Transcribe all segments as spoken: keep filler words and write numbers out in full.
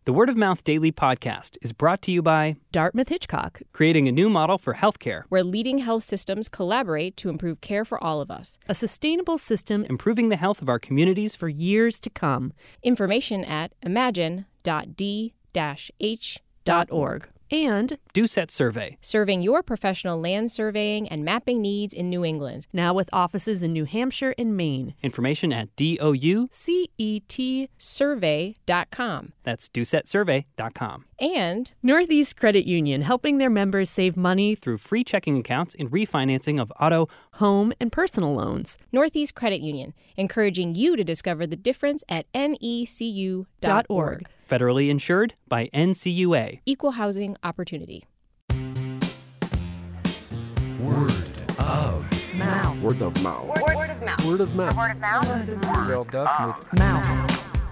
The Word of Mouth Daily Podcast is brought to you by Dartmouth Hitchcock, creating a new model for healthcare, where leading health systems collaborate to improve care for all of us. a sustainable system improving the health of our communities for years to come. Information at imagine dot d dash h dot org. And Doucette Survey. Serving your professional land surveying and mapping needs in New England. now with offices in New Hampshire and Maine. Information at D O U. C E T Survey dot com. That's doucette survey dot com. And Northeast Credit Union, helping their members save money through Through free checking accounts and refinancing of auto. home and personal loans. Northeast Credit Union, encouraging you to discover the difference at N E C U dot Dot org. org. Federally insured by N C U A. Equal housing opportunity. Word of Mouth. Word of mouth. Word, word of mouth. Word of mouth. Word of mouth. Well, definitely. Mouth.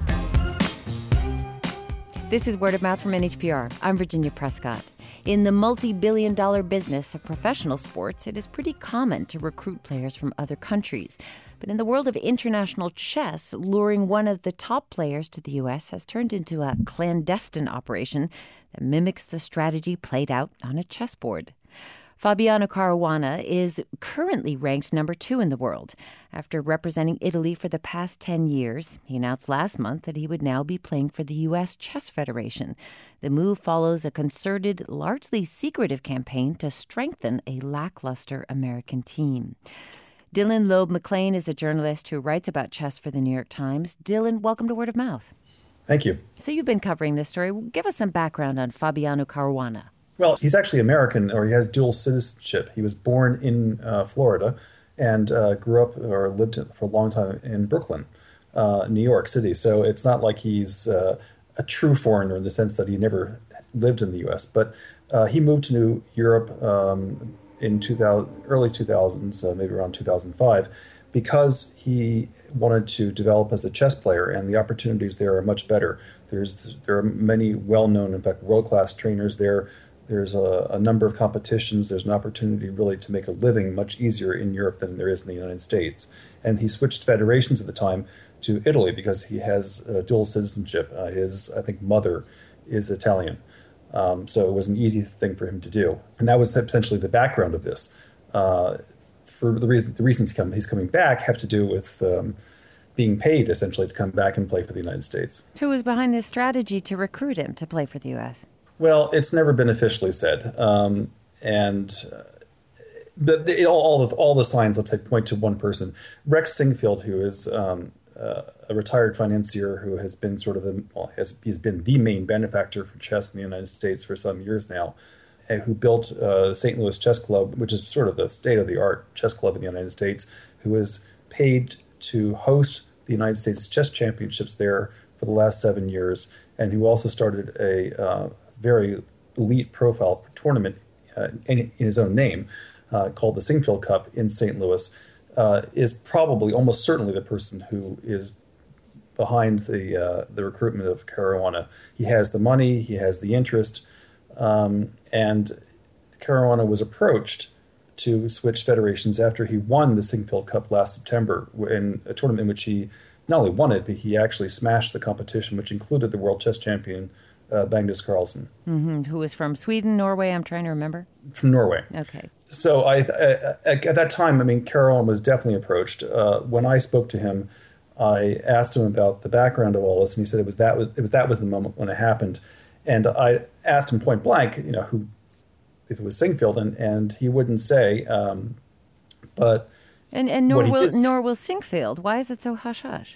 This is Word of Mouth from N H P R. I'm Virginia Prescott. In the multi-billion dollar business of professional sports, it is pretty common to recruit players from other countries. But in the world of international chess, luring one of the top players to the U S has turned into a clandestine operation that mimics the strategy played out on a chessboard. Fabiano Caruana is currently ranked number two in the world. After representing Italy for the past ten years, he announced last month that he would now be playing for the U S Chess Federation. The move follows a concerted, largely secretive campaign to strengthen a lackluster American team. Dylan Loeb McLean is a journalist who writes about chess for the New York Times. Dylan, welcome to Word of Mouth. Thank you. So you've been covering this story. Give us some background on Fabiano Caruana. Well, he's actually American, or he has dual citizenship. He was born in uh, Florida and uh, grew up or lived for a long time in Brooklyn, uh, New York City. So it's not like he's uh, a true foreigner in the sense that he never lived in the U S. But uh, he moved to New Europe um, in two thousand, early two thousands, uh, maybe around two thousand five, because he wanted to develop as a chess player, and the opportunities there are much better. There's there are many well-known, in fact, world-class trainers there. There's a, a number of competitions. There's an opportunity really to make a living much easier in Europe than there is in the United States. And he switched federations at the time to Italy because he has uh, dual citizenship. Uh, his, I think, mother is Italian. Um, so it was an easy thing for him to do. And that was essentially the background of this. Uh, for the reason, the reasons come, he's coming back have to do with um, being paid, essentially, to come back and play for the United States. Who was behind this strategy to recruit him to play for the U S? Well, it's never been officially said, um, and uh, the, the, all, all the all the signs, let's say, point to one person, Rex Singfield, who is um, uh, a retired financier who has been sort of the well, has he's been the main benefactor for chess in the United States for some years now, and who built uh, the Saint Louis Chess Club, which is sort of the state of the art chess club in the United States, who is paid to host the United States Chess Championships there for the last seven years, and who also started a uh, very elite profile tournament uh, in, in his own name uh, called the Singfield Cup in Saint Louis, uh, is probably almost certainly the person who is behind the uh, the recruitment of Caruana. He has the money, he has the interest, um, and Caruana was approached to switch federations after he won the Singfield Cup last September in a tournament in which he not only won it, but he actually smashed the competition, which included the world chess champion Uh, Magnus Carlsen. Mm-hmm. Who is from Sweden, Norway, I'm trying to remember. From Norway. Okay. So I, I, at that time, I mean, Caruana was definitely approached. Uh, when I spoke to him, I asked him about the background of all this, and he said it was that was it was that was the moment when it happened. And I asked him point blank, you know, who, if it was Singfield, and, and he wouldn't say. Um, but and and nor will did, nor will Singfield. Why is it so hush hush?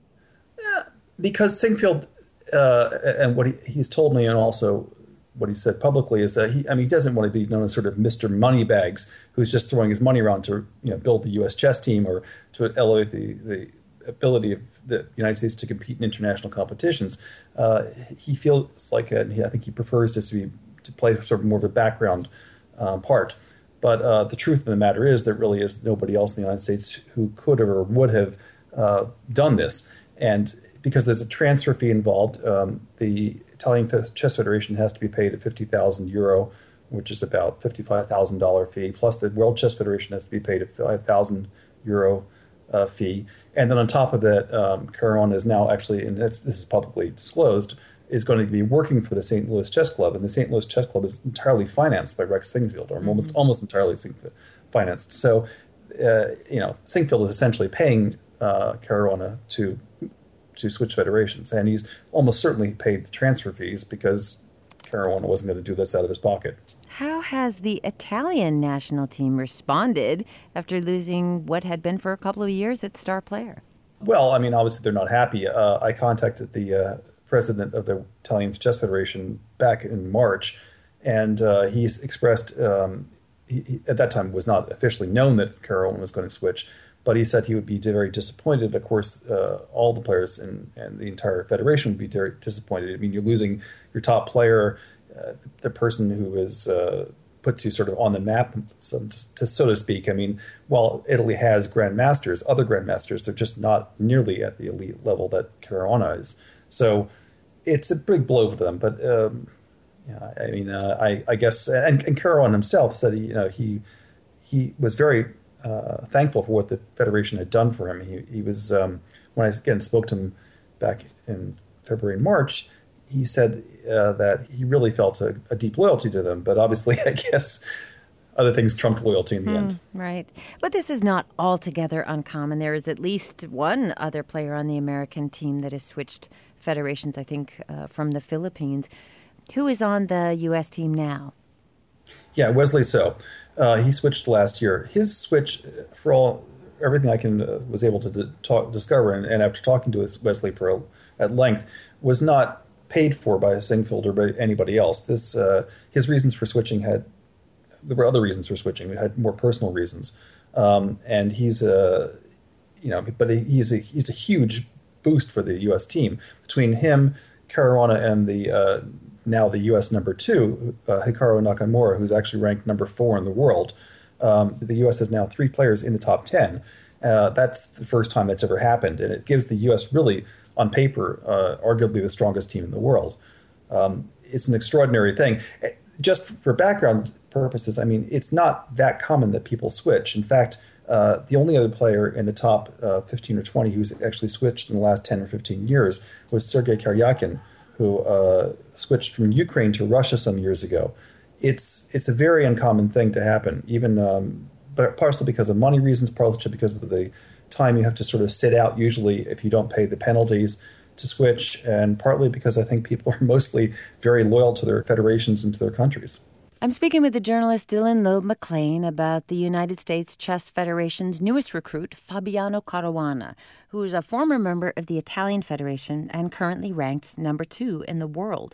Yeah, because Singfield. Uh, and what he, he's told me, and also what he said publicly, is that he, I mean, he doesn't want to be known as sort of Mister Moneybags, who's just throwing his money around to, you know, build the U S chess team or to elevate the, the ability of the United States to compete in international competitions. Uh, he feels like, a, he, I think he prefers to be to play sort of more of a background uh, part. But uh, the truth of the matter is there really is nobody else in the United States who could have or would have uh, done this. And because there's a transfer fee involved, um, the Italian Chess Federation has to be paid at fifty thousand euro, which is about fifty-five thousand dollars fee, plus the World Chess Federation has to be paid a five thousand euro uh, fee. And then on top of that, um, Caruana is now actually, and that's, this is publicly disclosed, is going to be working for the Saint Louis Chess Club, and the Saint Louis Chess Club is entirely financed by Rex Singfield, or mm-hmm. almost almost entirely financed. So, uh, you know, Singfield is essentially paying uh, Caruana to to switch federations, and he's almost certainly paid the transfer fees because Caruana wasn't going to do this out of his pocket. How has the Italian national team responded after losing what had been for a couple of years its star player? Well, I mean, obviously they're not happy. Uh, I contacted the uh, president of the Italian Chess Federation back in March, and uh, he's expressed, um, he, he, at that time it was not officially known that Caruana was going to switch, but he said he would be very disappointed. Of course, uh, all the players and, and the entire federation would be very disappointed. I mean, you're losing your top player, uh, the person who is uh, put to sort of on the map, so to, so to speak. I mean, while Italy has grandmasters, other grandmasters, they're just not nearly at the elite level that Caruana is. So it's a big blow for them. But um, yeah, I mean, uh, I, I guess, and, and Caruana himself said, you know, he he was very uh, thankful for what the federation had done for him. He he was um, when I again spoke to him back in February and March, he said uh, that he really felt a, a deep loyalty to them. But obviously, I guess other things trumped loyalty in the mm, end. Right. But this is not altogether uncommon. There is at least one other player on the American team that has switched federations, I think, uh, from the Philippines. Who is on the U S team now? Yeah, Wesley So. Uh, he switched last year. His switch, for all everything I can uh, was able to d- talk, discover, and, and after talking to Wesley for a, at length, was not paid for by Singfield or by anybody else. This uh, his reasons for switching had there were other reasons for switching. It had more personal reasons, um, and he's a you know, but he's a he's a huge boost for the U S team. Between him, Caruana, and the uh, now the U S number two, uh, Hikaru Nakamura, who's actually ranked number four in the world. Um, the U S has now three players in the top ten. Uh, that's the first time that's ever happened, and it gives the U S really, on paper, uh, arguably the strongest team in the world. Um, it's an extraordinary thing. Just for background purposes, I mean, it's not that common that people switch. In fact, uh, the only other player in the top uh, fifteen or twenty who's actually switched in the last ten or fifteen years was Sergei Karyakin, who uh, switched from Ukraine to Russia some years ago. It's it's a very uncommon thing to happen, even um, but partially because of money reasons, partially because of the time you have to sort of sit out usually if you don't pay the penalties to switch, and partly because I think people are mostly very loyal to their federations and to their countries. I'm speaking with the journalist Dylan Loeb McLean about the United States Chess Federation's newest recruit, Fabiano Caruana, who is a former member of the Italian Federation and currently ranked number two in the world.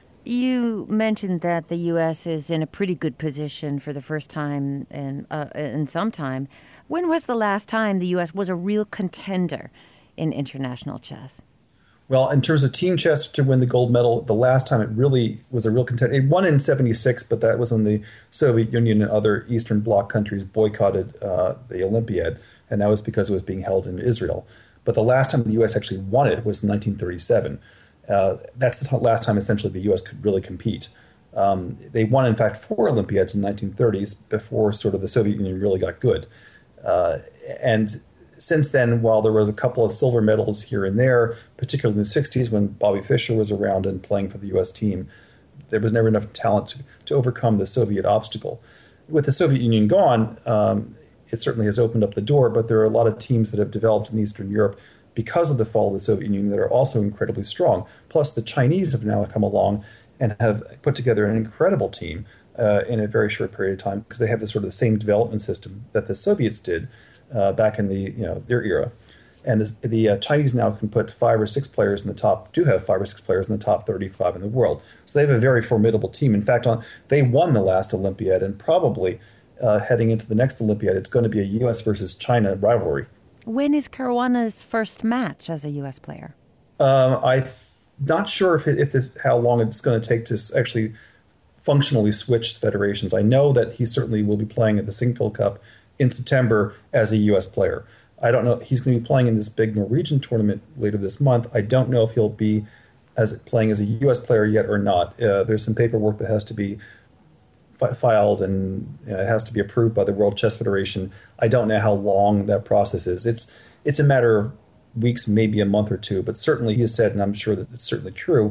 You mentioned that the U S is in a pretty good position for the first time in, uh, in some time. When was the last time the U S was a real contender in international chess? Well, in terms of team chess to win the gold medal, the last time it really was a real contender. It won in seventy-six, but that was when the Soviet Union and other Eastern Bloc countries boycotted uh, the Olympiad, and that was because it was being held in Israel. But the last time the U S actually won it was in nineteen thirty-seven. Uh, that's the t- last time, essentially, the U S could really compete. Um, they won, in fact, four Olympiads in the nineteen thirties before sort of the Soviet Union really got good. Uh, and since then, while there was a couple of silver medals here and there, particularly in the sixties when Bobby Fischer was around and playing for the U S team, there was never enough talent to, to overcome the Soviet obstacle. With the Soviet Union gone, um, it certainly has opened up the door, but there are a lot of teams that have developed in Eastern Europe because of the fall of the Soviet Union that are also incredibly strong. Plus, the Chinese have now come along and have put together an incredible team uh, in a very short period of time because they have the sort of the same development system that the Soviets did uh, back in the you know their era. And the, the uh, Chinese now can put five or six players in the top, do have five or six players in the top thirty-five in the world. So they have a very formidable team. In fact, on, they won the last Olympiad, and probably uh, heading into the next Olympiad, it's going to be a U S versus China rivalry. When is Caruana's first match as a U S player? Um, I'm not sure if, it, if this, how long it's going to take to actually functionally switch federations. I know that he certainly will be playing at the Singfield Cup in September as a U S player. I don't know. He's going to be playing in this big Norwegian tournament later this month. I don't know if he'll be as playing as a U S player yet or not. Uh, there's some paperwork that has to be fi- filed and you know, it has to be approved by the World Chess Federation. I don't know how long that process is. It's it's a matter of weeks, maybe a month or two. But certainly he has said, and I'm sure that it's certainly true,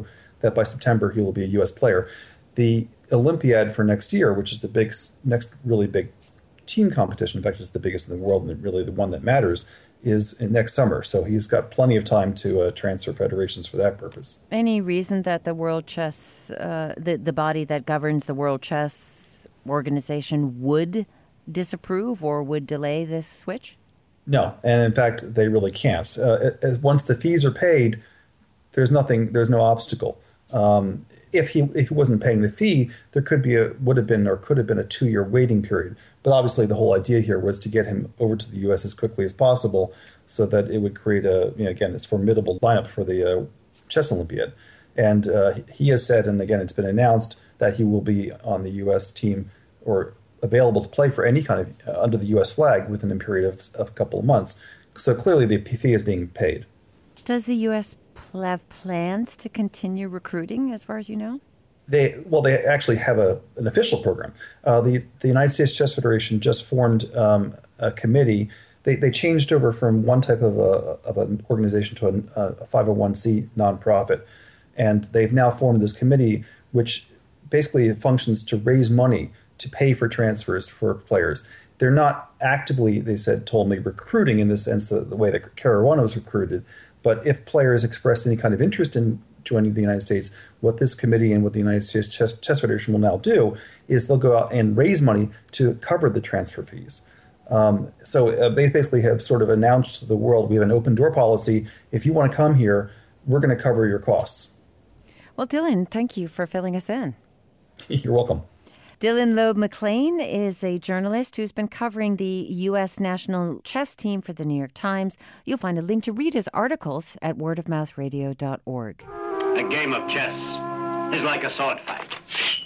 that by September he will be a U S player. The Olympiad for next year, which is the big next really big team competition, in fact, it's the biggest in the world and really the one that matters, is next summer. So he's got plenty of time to uh, transfer federations for that purpose. Any reason that the World Chess, uh, the, the body that governs the World Chess Organization would disapprove or would delay this switch? No, and in fact, they really can't. Uh, once the fees are paid, there's nothing, there's no obstacle. Um, if he if he wasn't paying the fee, there could be a would have been or could have been a two year waiting period. But obviously, the whole idea here was to get him over to the U S as quickly as possible, so that it would create a you know, again this formidable lineup for the uh, Chess Olympiad. And uh, he has said, and again, it's been announced that he will be on the U S team or available to play for any kind of uh, under the U S flag within a period of, of a couple of months. So clearly, the fee is being paid. Does the U S have plans to continue recruiting, as far as you know? They well, they actually have a an official program. Uh, the the United States Chess Federation just formed um, a committee. They they changed over from one type of a of an organization to a, a five oh one c nonprofit, and they've now formed this committee, which basically functions to raise money to pay for transfers for players. They're not actively, they said, told me, recruiting in the sense of the way that Caruana was recruited. But if players expressed any kind of interest in joining the United States, what this committee and what the United States Chess, Chess Federation will now do is they'll go out and raise money to cover the transfer fees. Um, so uh, they basically have sort of announced to the world, we have an open door policy. If you want to come here, we're going to cover your costs. Well, Dylan, thank you for filling us in. You're welcome. Dylan Loeb McLean is a journalist who's been covering the U S national chess team for the New York Times. You'll find a link to read his articles at word of mouth radio dot org. A game of chess is like a sword fight.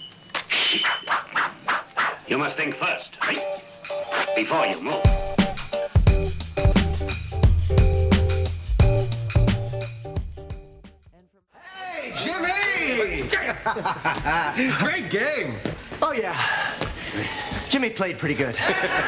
You must think first, right? Before you move. Hey, Jimmy! Great game. Oh, yeah. Jimmy played pretty good.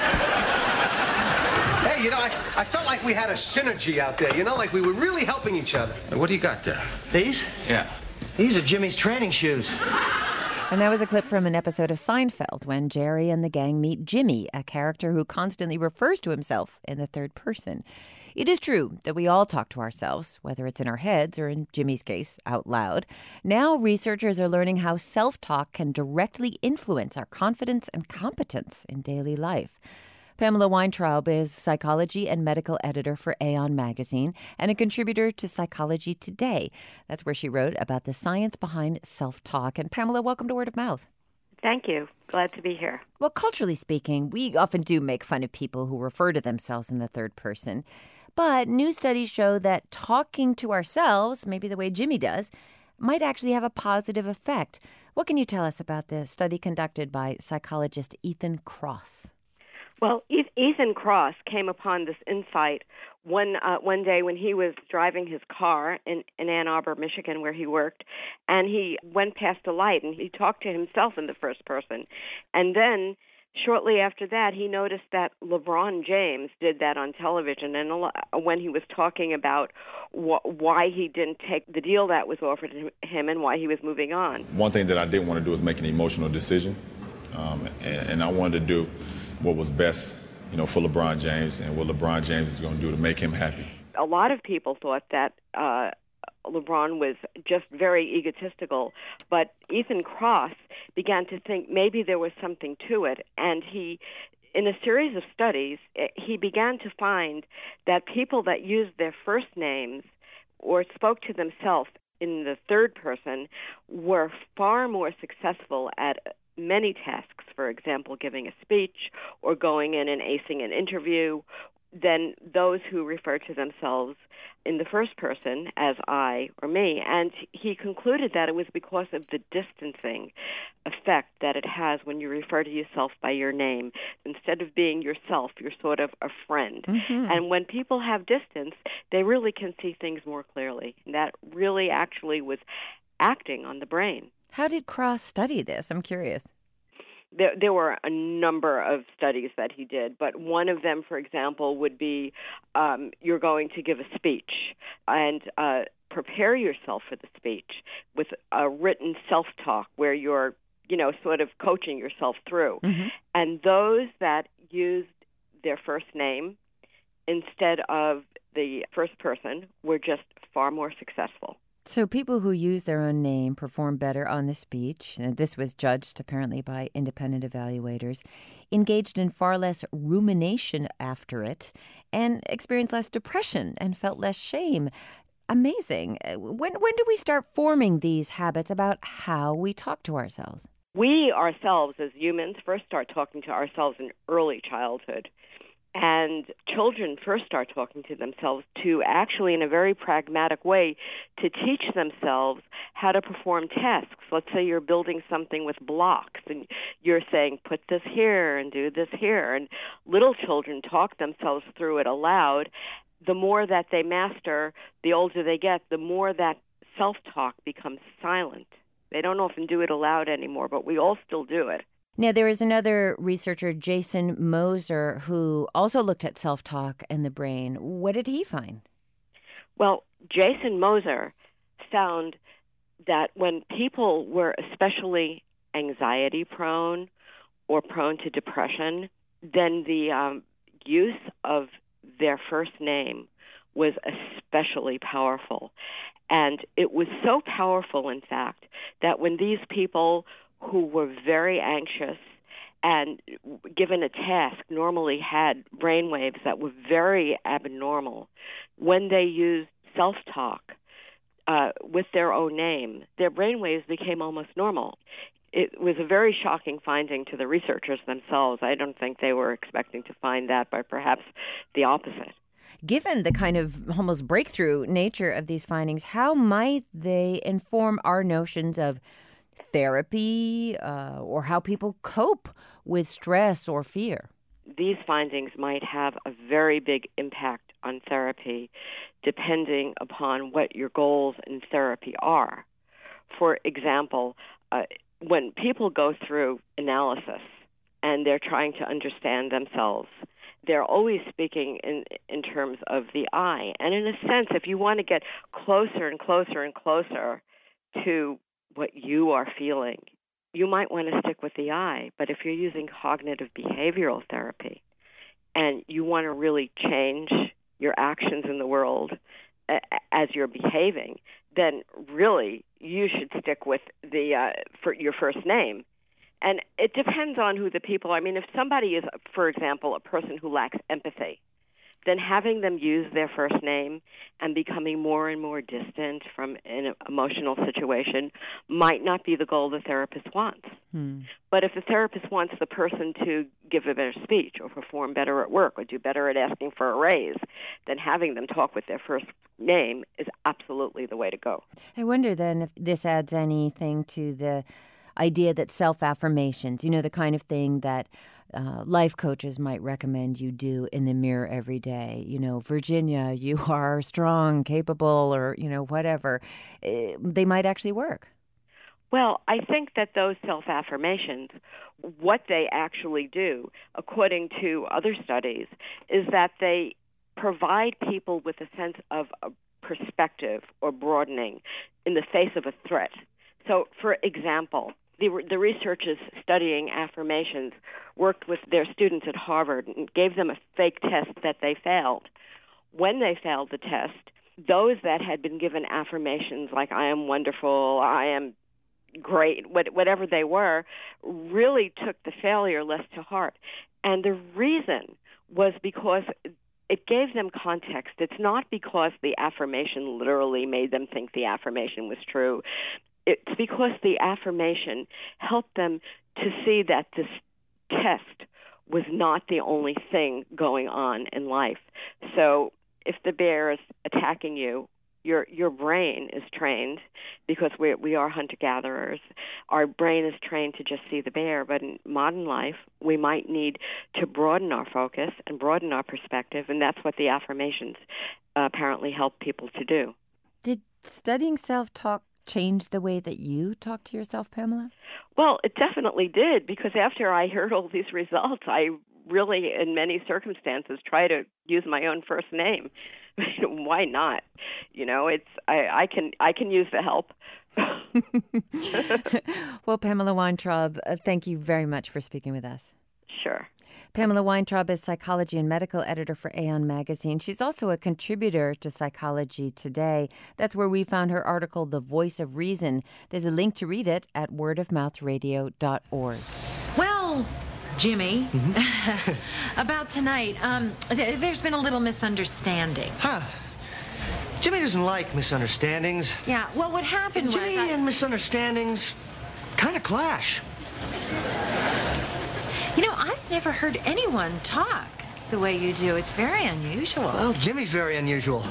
Hey, you know, I, I felt like we had a synergy out there, you know, like we were really helping each other. What do you got there? These? Yeah. These are Jimmy's training shoes. And that was a clip from an episode of Seinfeld when Jerry and the gang meet Jimmy, a character who constantly refers to himself in the third person. It is true that we all talk to ourselves, whether it's in our heads or, in Jimmy's case, out loud. Now researchers are learning how self-talk can directly influence our confidence and competence in daily life. Pamela Weintraub is psychology and medical editor for Aeon magazine and a contributor to Psychology Today. That's where she wrote about the science behind self-talk. And Pamela, welcome to Word of Mouth. Thank you. Glad to be here. Well, culturally speaking, we often do make fun of people who refer to themselves in the third person. But new studies show that talking to ourselves, maybe the way Jimmy does, might actually have a positive effect. What can you tell us about the study conducted by psychologist Ethan Kross? Well, Ethan Kross came upon this insight one uh, one day when he was driving his car in, in Ann Arbor, Michigan, where he worked, and he went past a light, and he talked to himself in the first person. And then shortly after that, he noticed that LeBron James did that on television, and a lot, when he was talking about wh- why he didn't take the deal that was offered him and why he was moving on. One thing that I didn't want to do was make an emotional decision, um, and, and I wanted to do what was best, you know, for LeBron James and what LeBron James is going to do to make him happy. A lot of people thought that uh, LeBron was just very egotistical, but Ethan Kross began to think maybe there was something to it, and he, in a series of studies, he began to find that people that used their first names or spoke to themselves in the third person were far more successful at many tasks, for example, giving a speech or going in and acing an interview, than those who refer to themselves in the first person as I or me. And he concluded that it was because of the distancing effect that it has when you refer to yourself by your name. Instead of being yourself, you're sort of a friend. Mm-hmm. And when people have distance, they really can see things more clearly. And that really actually was acting on the brain. How did Kross study this? I'm curious. There, there were a number of studies that he did, but one of them, for example, would be um, you're going to give a speech and uh, prepare yourself for the speech with a written self-talk where you're, you know, sort of coaching yourself through. Mm-hmm. And those that used their first name instead of the first person were just far more successful. So people who use their own name perform better on the speech, and this was judged apparently by independent evaluators, engaged in far less rumination after it, and experienced less depression and felt less shame. Amazing. When when do we start forming these habits about how we talk to ourselves? We ourselves as humans first start talking to ourselves in early childhood. And children first start talking to themselves, too, actually in a very pragmatic way to teach themselves how to perform tasks. Let's say you're building something with blocks, and you're saying, put this here and do this here. And little children talk themselves through it aloud. The more that they master, the older they get, the more that self-talk becomes silent. They don't often do it aloud anymore, but we all still do it. Now, there is another researcher, Jason Moser, who also looked at self-talk and the brain. What did he find? Well, Jason Moser found that when people were especially anxiety-prone or prone to depression, then the um, use of their first name was especially powerful. And it was so powerful, in fact, that when these people who were very anxious and given a task normally had brainwaves that were very abnormal, when they used self-talk uh, with their own name, their brainwaves became almost normal. It was a very shocking finding to the researchers themselves. I don't think they were expecting to find that, but perhaps the opposite. Given the kind of almost breakthrough nature of these findings, how might they inform our notions of therapy uh, or how people cope with stress or fear? These findings might have a very big impact on therapy depending upon what your goals in therapy are. For example, uh, when people go through analysis and they're trying to understand themselves, they're always speaking in in terms of the I. And in a sense, if you want to get closer and closer and closer to what you are feeling, you might want to stick with the I. But if you're using cognitive behavioral therapy and you want to really change your actions in the world as you're behaving, then really you should stick with the uh, for your first name. And it depends on who the people are. I mean, if somebody is, for example, a person who lacks empathy, then having them use their first name and becoming more and more distant from an emotional situation might not be the goal the therapist wants. Hmm. But if the therapist wants the person to give a better speech or perform better at work or do better at asking for a raise, then having them talk with their first name is absolutely the way to go. I wonder then if this adds anything to the idea that self-affirmations, you know, the kind of thing that uh, life coaches might recommend you do in the mirror every day. You know, Virginia, you are strong, capable, or, you know, whatever. Uh, they might actually work. Well, I think that those self-affirmations, what they actually do, according to other studies, is that they provide people with a sense of a perspective or broadening in the face of a threat. So, for example, the, the researchers studying affirmations worked with their students at Harvard and gave them a fake test that they failed. When they failed the test, those that had been given affirmations like, I am wonderful, I am great, whatever they were, really took the failure less to heart. And the reason was because it gave them context. It's not because the affirmation literally made them think the affirmation was true. It's because the affirmation helped them to see that this test was not the only thing going on in life. So if the bear is attacking you, your your brain is trained, because we we are hunter-gatherers. Our brain is trained to just see the bear. But in modern life, we might need to broaden our focus and broaden our perspective, and that's what the affirmations uh, apparently help people to do. Did studying self-talk change the way that you talk to yourself, Pamela? Well, it definitely did, because after I heard all these results, I really, in many circumstances, try to use my own first name. Why not? You know, it's I, I can I can use the help. Well, Pamela Weintraub, uh, thank you very much for speaking with us. Sure. Pamela Weintraub is psychology and medical editor for Aeon Magazine. She's also a contributor to Psychology Today. That's where we found her article, The Voice of Reason. There's a link to read it at word of mouth radio dot org. Well, Jimmy, Mm-hmm. about tonight, um, th- there's been a little misunderstanding. Huh. Jimmy doesn't like misunderstandings. Yeah, well, what happened was... Jimmy I- and misunderstandings kind of clash. You know, I've never heard anyone talk the way you do. It's very unusual. Well, Jimmy's very unusual.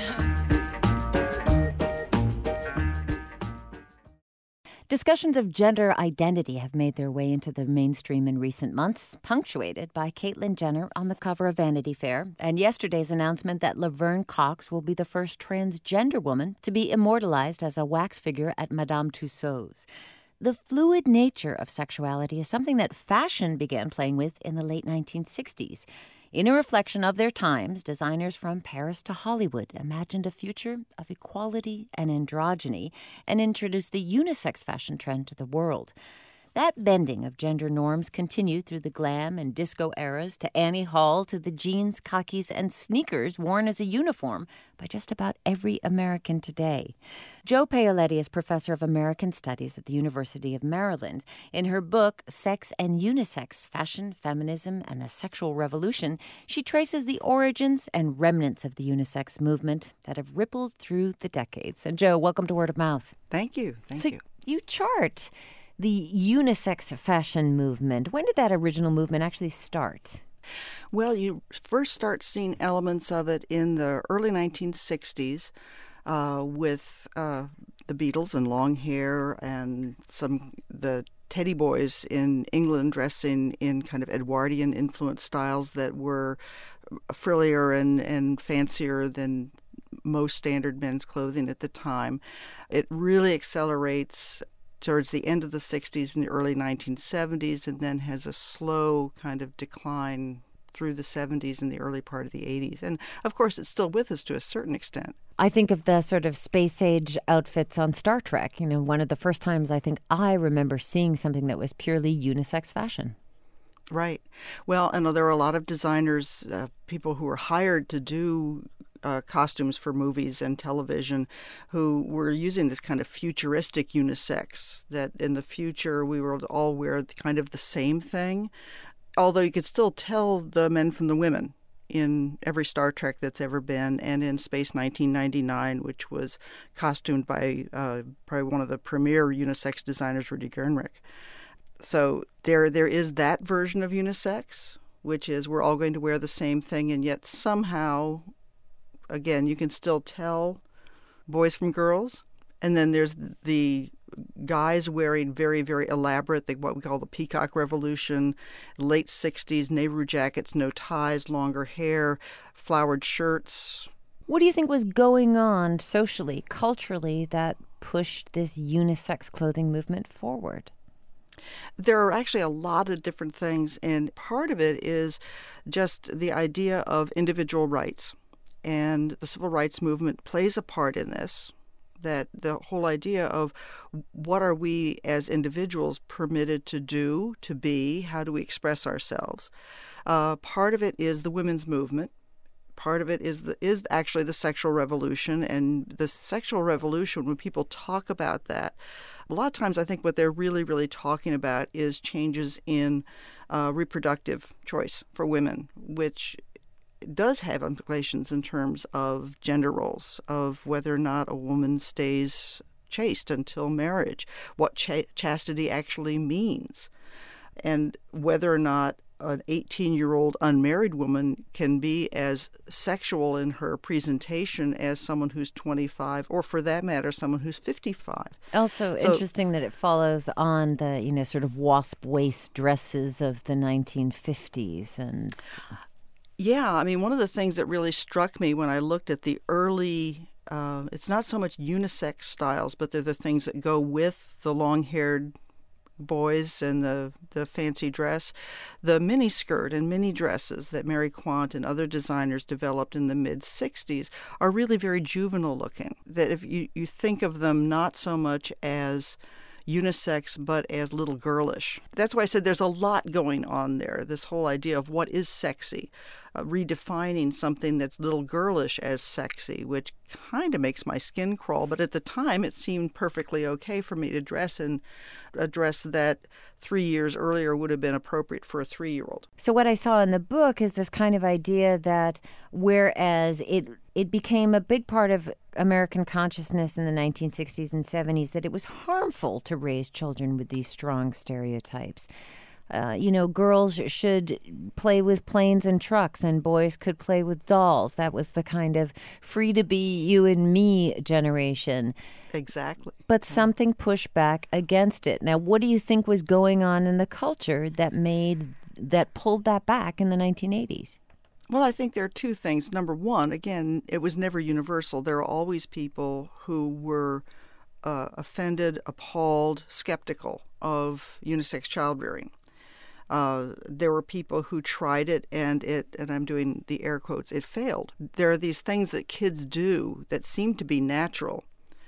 Discussions of gender identity have made their way into the mainstream in recent months, punctuated by Caitlyn Jenner on the cover of Vanity Fair, and yesterday's announcement that Laverne Cox will be the first transgender woman to be immortalized as a wax figure at Madame Tussauds. The fluid nature of sexuality is something that fashion began playing with in the late nineteen sixties. In a reflection of their times, designers from Paris to Hollywood imagined a future of equality and androgyny and introduced the unisex fashion trend to the world. That bending of gender norms continued through the glam and disco eras to Annie Hall to the jeans, khakis, and sneakers worn as a uniform by just about every American today. Jo Paoletti is professor of American Studies at the University of Maryland. In her book, Sex and Unisex, Fashion, Feminism, and the Sexual Revolution, she traces the origins and remnants of the unisex movement that have rippled through the decades. And Jo, welcome to Word of Mouth. Thank you. Thank so you. You chart the unisex fashion movement. When did that original movement actually start? Well, you first start seeing elements of it in the early nineteen sixties uh, with uh, the Beatles and long hair and some the Teddy Boys in England dressing in kind of Edwardian influenced styles that were frillier and, and fancier than most standard men's clothing at the time. It really accelerates towards the end of the sixties and the early nineteen seventies, and then has a slow kind of decline through the seventies and the early part of the eighties. And, of course, it's still with us to a certain extent. I think of the sort of space-age outfits on Star Trek. You know, one of the first times I think I remember seeing something that was purely unisex fashion. Right. Well, and there are a lot of designers, uh, people who were hired to do Uh, costumes for movies and television, who were using this kind of futuristic unisex, that in the future we would all wear kind of the same thing, although you could still tell the men from the women in every Star Trek that's ever been, and in Space nineteen ninety-nine, which was costumed by uh, probably one of the premier unisex designers, Rudy Gernreich. So there, there is that version of unisex, which is we're all going to wear the same thing, and yet somehow, again, you can still tell boys from girls. And then there's the guys wearing very, very elaborate, what we call the Peacock Revolution, late sixties, Nehru jackets, no ties, longer hair, flowered shirts. What do you think was going on socially, culturally, that pushed this unisex clothing movement forward? There are actually a lot of different things, and part of it is just the idea of individual rights. And the civil rights movement plays a part in this, that the whole idea of what are we as individuals permitted to do, to be, how do we express ourselves. Uh, part of it is the women's movement. Part of it is the, is actually the sexual revolution. And the sexual revolution, when people talk about that, a lot of times I think what they're really, really talking about is changes in uh, reproductive choice for women, which does have implications in terms of gender roles, of whether or not a woman stays chaste until marriage, what ch- chastity actually means, and whether or not an eighteen-year-old unmarried woman can be as sexual in her presentation as someone who's twenty-five, or for that matter, someone who's fifty-five. Also so, interesting that it follows on the, you know, sort of wasp waist dresses of the nineteen fifties. And yeah, I mean, one of the things that really struck me when I looked at the early uh, it's not so much unisex styles, but they're the things that go with the long-haired boys and the, the fancy dress. The miniskirt and mini dresses that Mary Quant and other designers developed in the mid-sixties are really very juvenile looking. That if you, you think of them not so much as unisex, but as little girlish. That's why I said there's a lot going on there, this whole idea of what is sexy, uh, redefining something that's little girlish as sexy, which kind of makes my skin crawl. But at the time, it seemed perfectly okay for me to dress in a dress that three years earlier would have been appropriate for a three-year-old. So what I saw in the book is this kind of idea that whereas it it became a big part of American consciousness in the nineteen sixties and seventies that it was harmful to raise children with these strong stereotypes. Uh, you know, girls should play with planes and trucks and boys could play with dolls. That was the kind of free to be you and me generation. Exactly. But something pushed back against it. Now, what do you think was going on in the culture that made, that pulled that back in the nineteen eighties? Well, I think there are two things. Number one, again, it was never universal. There are always people who were uh, offended, appalled, skeptical of unisex child-rearing. Uh, there were people who tried it and it, and I'm doing the air quotes, it failed. There are these things that kids do that seem to be natural.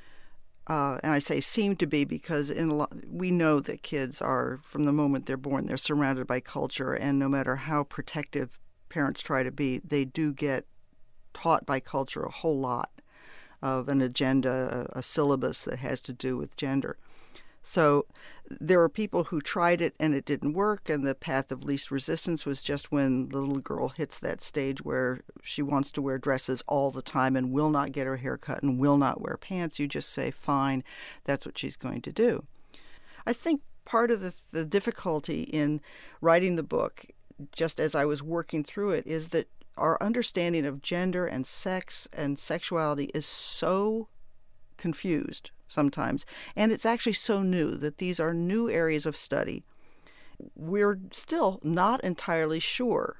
Uh, and I say seem to be because in a lot, we know that kids are, from the moment they're born, they're surrounded by culture, and no matter how protective parents try to be, they do get taught by culture a whole lot of an agenda, a, a syllabus that has to do with gender. So there are people who tried it and it didn't work, and the path of least resistance was just when the little girl hits that stage where she wants to wear dresses all the time and will not get her hair cut and will not wear pants. You just say, fine, that's what she's going to do. I think part of the, the difficulty in writing the book, just as I was working through it, is that our understanding of gender and sex and sexuality is so confused sometimes, and it's actually so new that these are new areas of study. We're still not entirely sure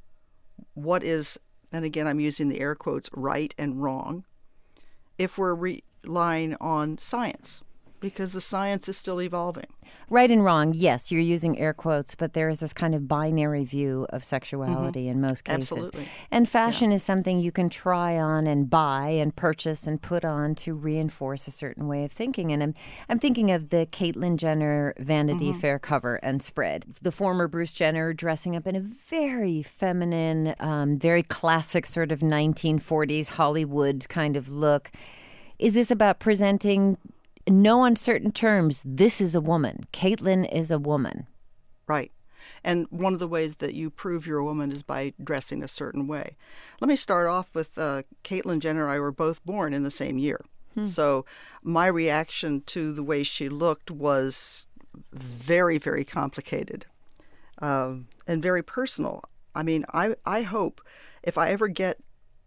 what is, and again I'm using the air quotes, right and wrong, if we're relying on science, because the science is still evolving. Right and wrong, yes, you're using air quotes, but there is this kind of binary view of sexuality mm-hmm. in most cases. Absolutely. And fashion yeah. is something you can try on and buy and purchase and put on to reinforce a certain way of thinking. And I'm I'm thinking of the Caitlyn Jenner Vanity mm-hmm. Fair cover and spread. The former Bruce Jenner dressing up in a very feminine, um, very classic sort of nineteen forties Hollywood kind of look. Is this about presenting no uncertain terms, this is a woman. Caitlyn is a woman. Right. And one of the ways that you prove you're a woman is by dressing a certain way. Let me start off with uh, Caitlyn Jenner and I were both born in the same year. Hmm. So my reaction to the way she looked was very, very complicated um, and very personal. I mean, I, I hope if I ever get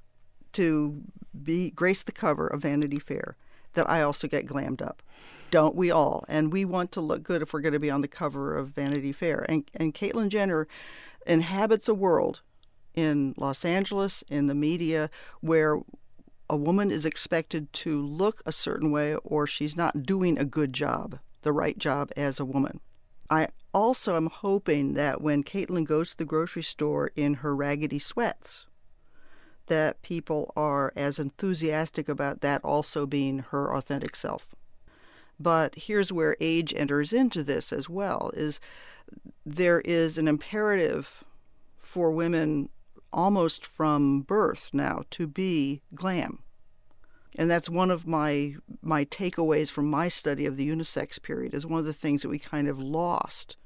to be grace the cover of Vanity Fair, that I also get glammed up. Don't we all? And we want to look good if we're going to be on the cover of Vanity Fair. And and Caitlyn Jenner inhabits a world in Los Angeles, in the media, where a woman is expected to look a certain way or she's not doing a good job, the right job as a woman. I also am hoping that when Caitlyn goes to the grocery store in her raggedy sweats, that people are as enthusiastic about that also being her authentic self. But here's where age enters into this as well, is there is an imperative for women almost from birth now to be glam. And that's one of my my takeaways from my study of the unisex period, is one of the things that we kind of lost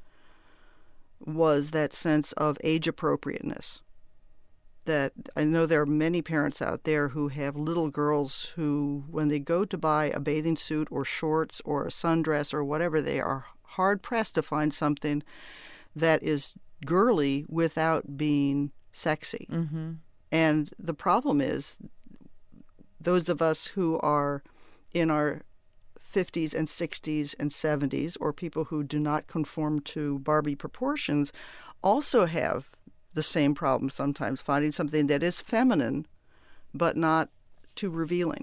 was that sense of age appropriateness. That I know there are many parents out there who have little girls who, when they go to buy a bathing suit or shorts or a sundress or whatever, they are hard-pressed to find something that is girly without being sexy. Mm-hmm. And the problem is, those of us who are in our fifties and sixties and seventies, or people who do not conform to Barbie proportions, also have the same problem sometimes, finding something that is feminine but not too revealing.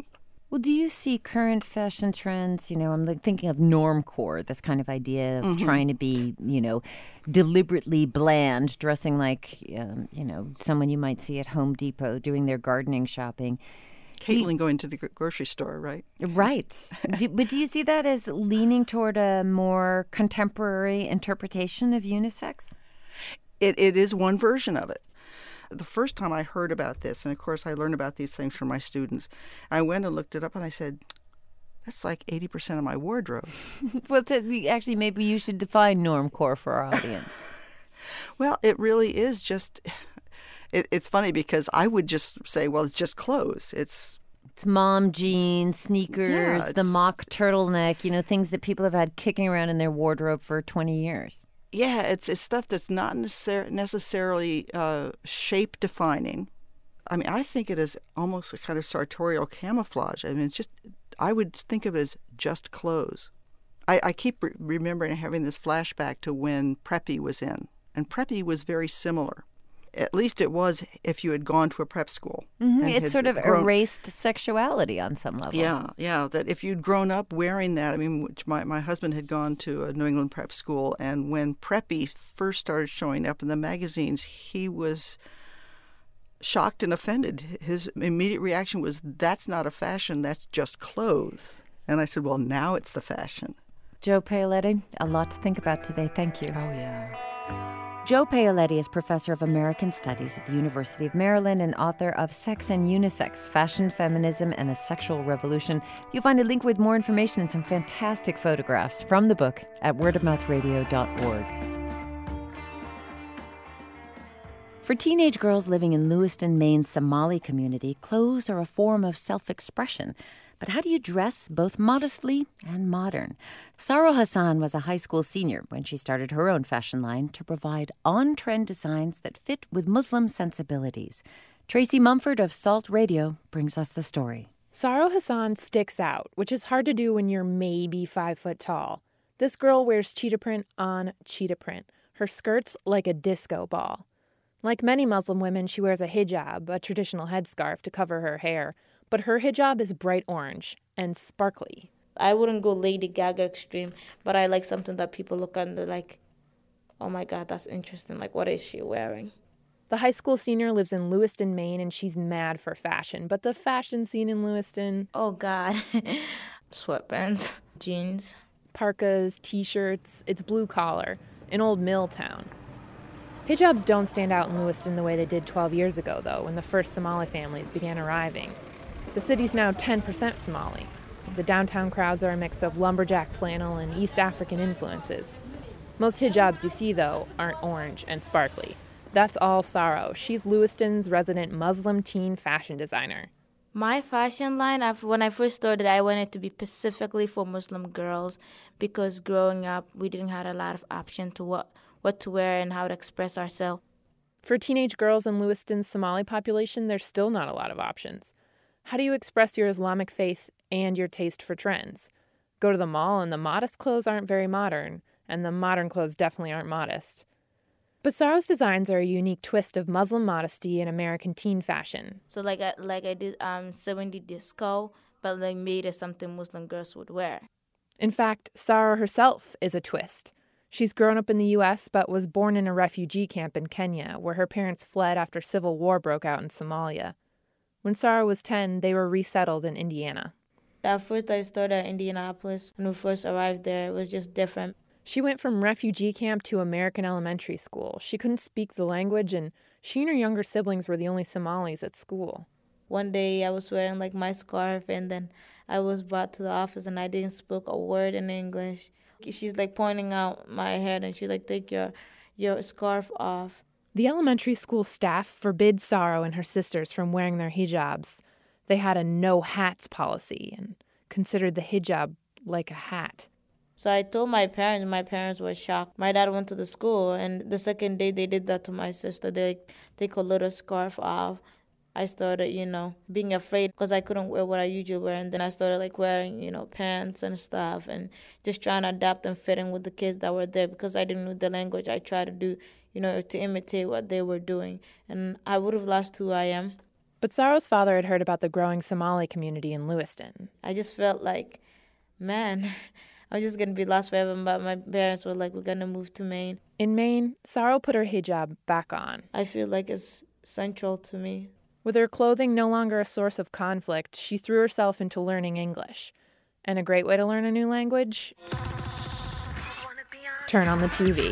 Well, do you see current fashion trends? You know, I'm like thinking of normcore, this kind of idea of Mhm. trying to be, you know, deliberately bland, dressing like, um, you know, someone you might see at Home Depot doing their gardening shopping. Do you- Caitlin going to the gr- grocery store, right? Right. do, but do you see that as leaning toward a more contemporary interpretation of unisex? It It is one version of it. The first time I heard about this, and of course I learned about these things from my students, I went and looked it up and I said, that's like eighty percent of my wardrobe. Well, to, actually, maybe you should define normcore for our audience. Well, it really is just, it, it's funny because I would just say, well, it's just clothes. It's It's mom jeans, sneakers, Yeah, the it's- mock turtleneck, you know, things that people have had kicking around in their wardrobe for twenty years. Yeah, it's it's stuff that's not necessar- necessarily uh, shape defining. I mean, I think it is almost a kind of sartorial camouflage. I mean, it's just, I would think of it as just clothes. I, I keep re- remembering having this flashback to when Preppy was in, and Preppy was very similar. At least it was if you had gone to a prep school. Mm-hmm. and It's had sort of grown- erased sexuality on some level. Yeah, yeah. That if you'd grown up wearing that, I mean, which my, my husband had gone to a New England prep school, and when Preppy first started showing up in the magazines, he was shocked and offended. His immediate reaction was, that's not a fashion, that's just clothes. And I said, well, now it's the fashion. Joe Paoletti, a lot to think about today. Thank you. Oh, yeah. Joe Paoletti is professor of American Studies at the University of Maryland and author of Sex and Unisex, Fashion, Feminism, and the Sexual Revolution. You'll find a link with more information and some fantastic photographs from the book at word of mouth radio dot org. For teenage girls living in Lewiston, Maine's Somali community, clothes are a form of self-expression. But how do you dress both modestly and modern? Saro Hassan was a high school senior when she started her own fashion line to provide on-trend designs that fit with Muslim sensibilities. Tracy Mumford of Salt Radio brings us the story. Saro Hassan sticks out, which is hard to do when you're maybe five foot tall. This girl wears cheetah print on cheetah print, her skirts like a disco ball. Like many Muslim women, she wears a hijab, a traditional headscarf to cover her hair, but her hijab is bright orange and sparkly. I wouldn't go Lady Gaga extreme, but I like something that people look under like, oh my God, that's interesting. Like, what is she wearing? The high school senior lives in Lewiston, Maine, and she's mad for fashion. But the fashion scene in Lewiston... Oh, God. Sweatpants, jeans. Parkas, T-shirts. It's blue collar. An old mill town. Hijabs don't stand out in Lewiston the way they did twelve years ago, though, when the first Somali families began arriving. The city's now ten percent Somali. The downtown crowds are a mix of lumberjack flannel and East African influences. Most hijabs you see, though, aren't orange and sparkly. That's all Saro. She's Lewiston's resident Muslim teen fashion designer. My fashion line, I've, when I first started, I wanted to be specifically for Muslim girls because growing up, we didn't have a lot of option to what, what to wear and how to express ourselves. For teenage girls in Lewiston's Somali population, there's still not a lot of options. How do you express your Islamic faith and your taste for trends? Go to the mall and the modest clothes aren't very modern, and the modern clothes definitely aren't modest. But Saro's designs are a unique twist of Muslim modesty and American teen fashion. So like I, like I did um seventies disco, but like made it something Muslim girls would wear. In fact, Saro herself is a twist. She's grown up in the U S but was born in a refugee camp in Kenya, where her parents fled after civil war broke out in Somalia. When Saro was ten, they were resettled in Indiana. At first I started at Indianapolis. When we first arrived there, it was just different. She went from refugee camp to American elementary school. She couldn't speak the language, and she and her younger siblings were the only Somalis at school. One day I was wearing like my scarf, and then I was brought to the office, and I didn't speak a word in English. She's like pointing out my head, and she's like, take your, your scarf off. The elementary school staff forbid Saro and her sisters from wearing their hijabs. They had a no hats policy and considered the hijab like a hat. So I told my parents, my parents were shocked. My dad went to the school, and the second day they did that to my sister. They take a little scarf off. I started, you know, being afraid because I couldn't wear what I usually wear. And then I started, like, wearing, you know, pants and stuff and just trying to adapt and fit in with the kids that were there because I didn't know the language. I tried to do, you know, to imitate what they were doing. And I would have lost who I am. But Saro's father had heard about the growing Somali community in Lewiston. I just felt like, man, I was just going to be lost forever, but my parents were like, we're going to move to Maine. In Maine, Saro put her hijab back on. I feel like it's central to me. With her clothing no longer a source of conflict, she threw herself into learning English. And a great way to learn a new language? Turn on the T V.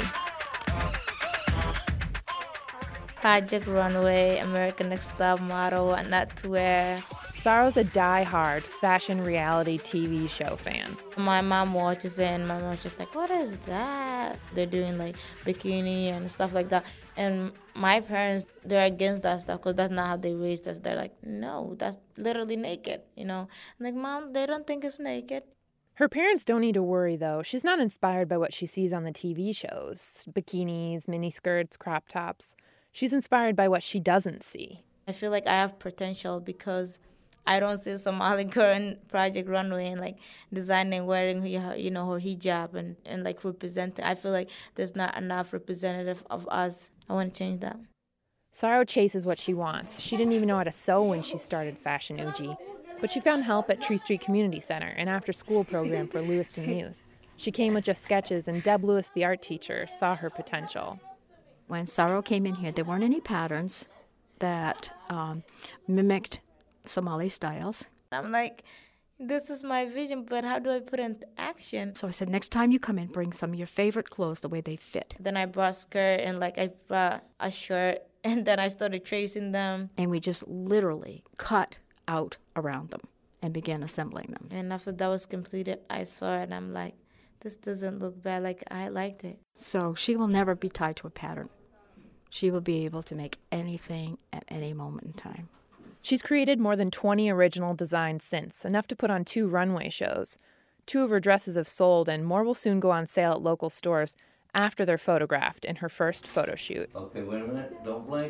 Project Runway, American Next Top Model, What Not to Wear. Saro's a die-hard fashion reality T V show fan. My mom watches it, and my mom's just like, what is that? They're doing, like, bikini and stuff like that. And my parents, they're against that stuff because that's not how they raised us. They're like, no, that's literally naked, you know? I'm like, Mom, they don't think it's naked. Her parents don't need to worry, though. She's not inspired by what she sees on the T V shows. Bikinis, miniskirts, crop tops. She's inspired by what she doesn't see. I feel like I have potential because I don't see a Somali girl in Project Runway and, like, designing, wearing, you know, her hijab and, and like, representing. I feel like there's not enough representative of us. I want to change that. Saro chases what she wants. She didn't even know how to sew when she started Fashion Uji. But she found help at Tree Street Community Center, an after-school program for Lewiston youth. She came with just sketches, and Deb Lewis, the art teacher, saw her potential. When Saro came in here, there weren't any patterns that um, mimicked Somali styles. I'm like, this is my vision, but how do I put it into action? So I said, next time you come in, bring some of your favorite clothes the way they fit. Then I brought a skirt and, like, I brought a shirt, and then I started tracing them. And we just literally cut out around them and began assembling them. And after that was completed, I saw it, and I'm like, this doesn't look bad. Like, I liked it. So she will never be tied to a pattern. She will be able to make anything at any moment in time. She's created more than twenty original designs since, enough to put on two runway shows. Two of her dresses have sold, and more will soon go on sale at local stores after they're photographed in her first photo shoot. Okay, wait a minute. Don't blink.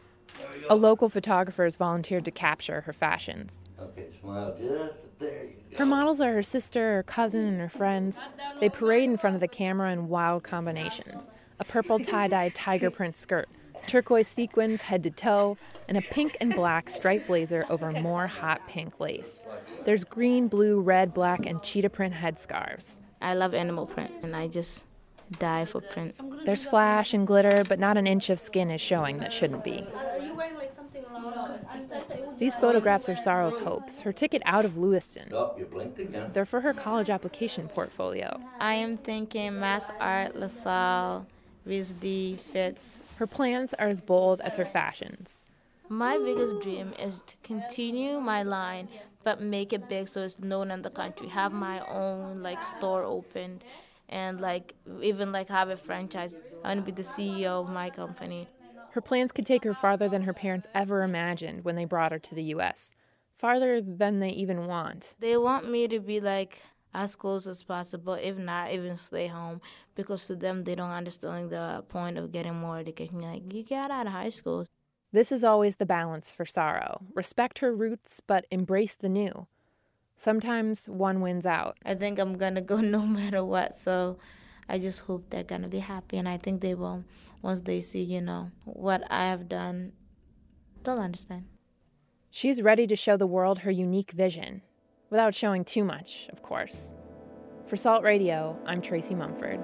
A local photographer has volunteered to capture her fashions. Okay, smile just there. You go. Her models are her sister, her cousin, and her friends. They parade in front of the camera in wild combinations. A purple tie-dye tiger print skirt, turquoise sequins head to toe, and a pink and black striped blazer over more hot pink lace. There's green, blue, red, black, and cheetah print headscarves. I love animal print, and I just die for print. There's flash and glitter, but not an inch of skin is showing that shouldn't be. These photographs are Saro's hopes, her ticket out of Lewiston. Oh, you blinked again. They're for her college application portfolio. I am thinking Mass Art, LaSalle, V S D, Fitz. Her plans are as bold as her fashions. My biggest dream is to continue my line, but make it big so it's known in the country. Have my own, like, store opened, and, like, even, like, have a franchise. I want to be the C E O of my company. Her plans could take her farther than her parents ever imagined when they brought her to the U S. Farther than they even want. They want me to be, like, as close as possible, if not, even stay home. Because to them, they don't understand the point of getting more education. Like, you got out of high school. This is always the balance for Saro. Respect her roots, but embrace the new. Sometimes one wins out. I think I'm going to go no matter what, so I just hope they're going to be happy, and I think they will. Once they see, you know, what I have done, they'll understand. She's ready to show the world her unique vision, without showing too much, of course. For Salt Radio, I'm Tracy Mumford.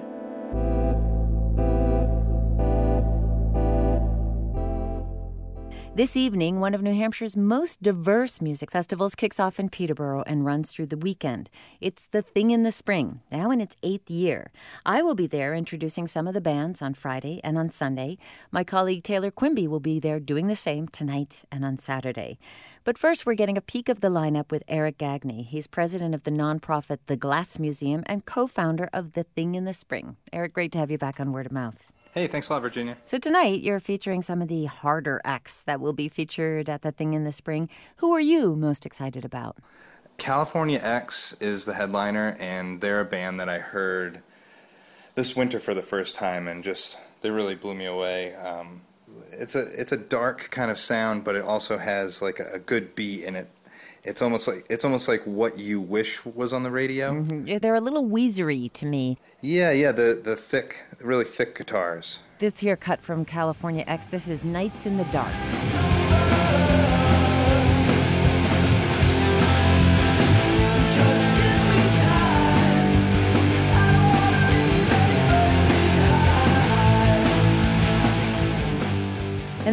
This evening, one of New Hampshire's most diverse music festivals kicks off in Peterborough and runs through the weekend. It's The Thing in the Spring, now in its eighth year. I will be there introducing some of the bands on Friday and on Sunday. My colleague Taylor Quimby will be there doing the same tonight and on Saturday. But first, we're getting a peek of the lineup with Eric Gagne. He's president of the nonprofit The Glass Museum and co-founder of The Thing in the Spring. Eric, great to have you back on Word of Mouth. Hey, thanks a lot, Virginia. So tonight, you're featuring some of the harder acts that will be featured at The Thing in the Spring. Who are you most excited about? California X is the headliner, and they're a band that I heard this winter for the first time, and just, they really blew me away. Um, it's a it's a dark kind of sound, but it also has like a, a good beat in it. It's almost like it's almost like what you wish was on the radio. Mm-hmm. They're a little Weezery to me. Yeah, yeah, the the thick, really thick guitars. This here cut from California X. This is Nights in the Dark.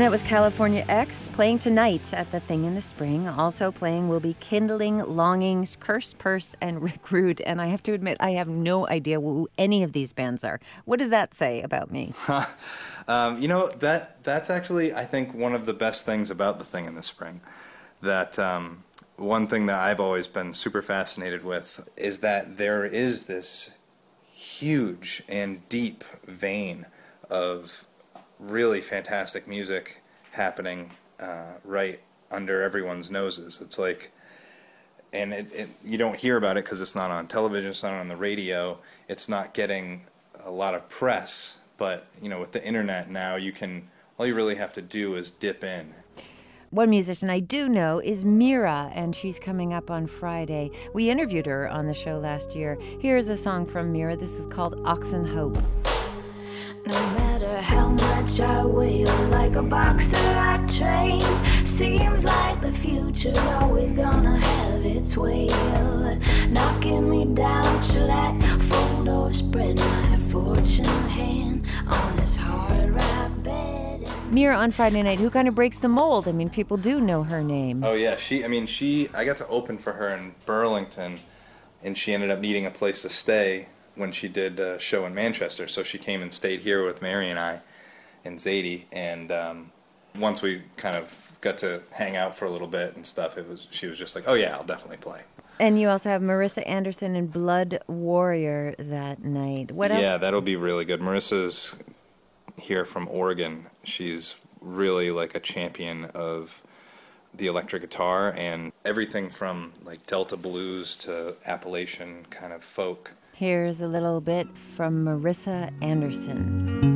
that was California X playing tonight at the Thing in the Spring. Also playing will be Kindling, Longings, Curse Purse, and Rick Rude. And I have to admit, I have no idea who any of these bands are. What does that say about me? um, you know, that that's actually, I think, one of the best things about the Thing in the Spring. That um, one thing that I've always been super fascinated with is that there is this huge and deep vein of really fantastic music happening uh, right under everyone's noses. It's like, and it, it, you don't hear about it because it's not on television, it's not on the radio, it's not getting a lot of press, but you know, with the internet now, you can, all you really have to do is dip in. One musician I do know is Mira, and she's coming up on Friday. We interviewed her on the show last year. Here's a song from Mira. This is called Oxen Hope. No matter how much I will, like a boxer I train, seems like the future's always gonna have its way of knocking me down. Should I fold or spread my fortune hand on this hard rock bed? Mira on Friday night, who kind of breaks the mold. I mean, people do know her name. Oh yeah, she, I mean, she, I got to open for her in Burlington, and she ended up needing a place to stay when she did a show in Manchester, so she came and stayed here with Mary and I and Zadie, and um, once we kind of got to hang out for a little bit and stuff, it was she was just like, oh yeah, I'll definitely play. And you also have Marissa Anderson and Blood Warrior that night. What else? Yeah, that'll be really good. Marissa's here from Oregon. She's really like a champion of the electric guitar and everything from like Delta blues to Appalachian kind of folk. Here's a little bit from Marissa Anderson.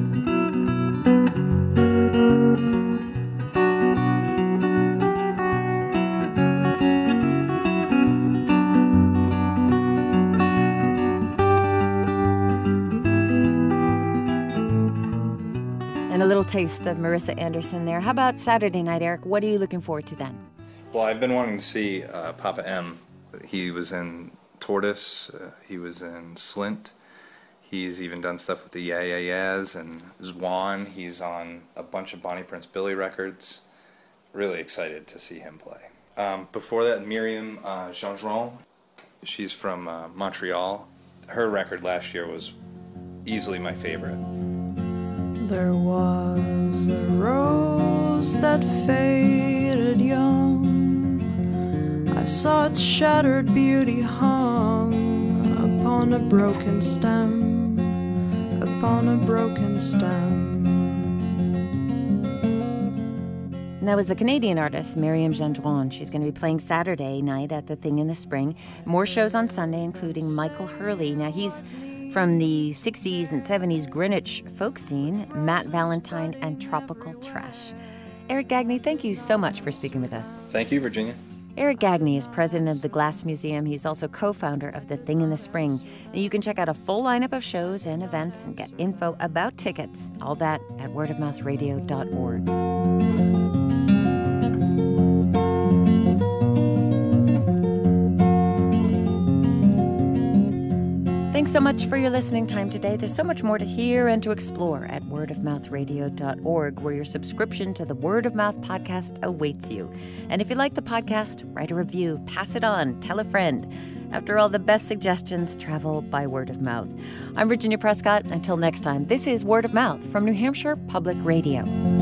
And a little taste of Marissa Anderson there. How about Saturday night, Eric? What are you looking forward to then? Well, I've been wanting to see uh, Papa M. He was in Tortoise, uh, he was in Slint, he's even done stuff with the Yeah Yeah Yeahs and Zwan. He's on a bunch of Bonnie Prince Billy records. Really excited to see him play. Um, before that, Miriam uh, Gendron, she's from uh, Montreal. Her record last year was easily my favorite. There was a rose that faded young, I saw its shattered beauty hung upon a broken stem, upon a broken stem. And that was the Canadian artist, Miriam Gendron. She's going to be playing Saturday night at the Thing in the Spring. More shows on Sunday, including Michael Hurley. Now, he's from the sixties and seventies Greenwich folk scene, Matt Valentine, and Tropical Trash. Eric Gagne, thank you so much for speaking with us. Thank you, Virginia. Eric Gagne is president of the Glass Museum. He's also co-founder of The Thing in the Spring. And you can check out a full lineup of shows and events and get info about tickets. All that at word of mouth radio dot org. Thanks so much for your listening time today. There's so much more to hear and to explore at word of mouth radio dot org, where your subscription to the Word of Mouth podcast awaits you. And if you like the podcast, write a review, pass it on, tell a friend. After all, the best suggestions travel by word of mouth. I'm Virginia Prescott. Until next time, this is Word of Mouth from New Hampshire Public Radio.